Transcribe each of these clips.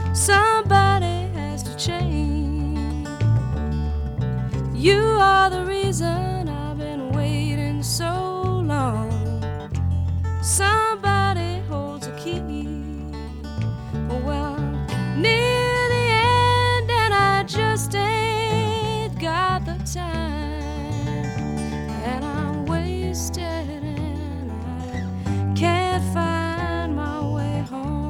Somebody has to change. You are the reason I've been waiting so long. Somebody holds a key. Well, I'm near the end and I just ain't got the time. And I'm wasted and I can't find my way home.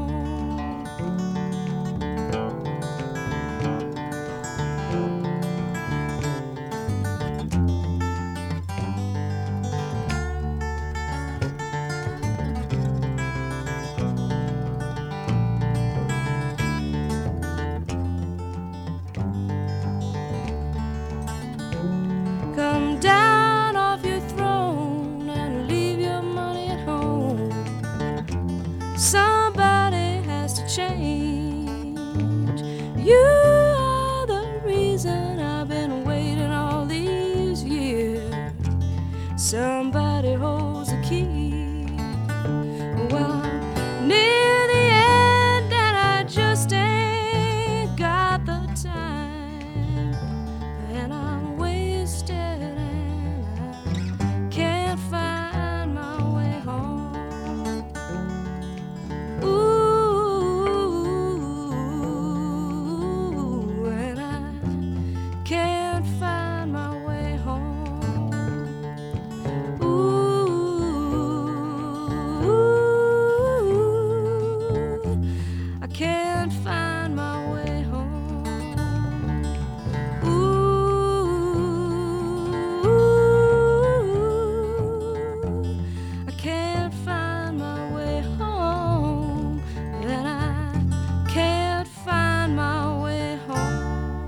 Come down off your throne and leave your money at home. Somebody has to change. You are the reason I've been waiting all these years. Somebody holds the key. Well, I'm near the end and I just ain't got the time. And I'm wasted and I can't find my way home. Ooh, and I can't find my way home. Ooh, I can't find my way home. Ooh, I can't find my way home. And I can't find my way home.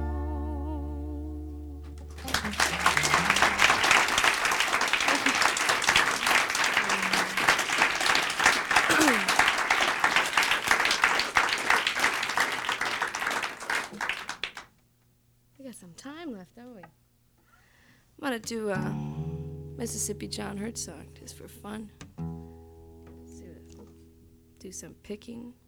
We got some time left, don't we? I'm gonna do a Mississippi John Hurt song just for fun. Let's do some picking.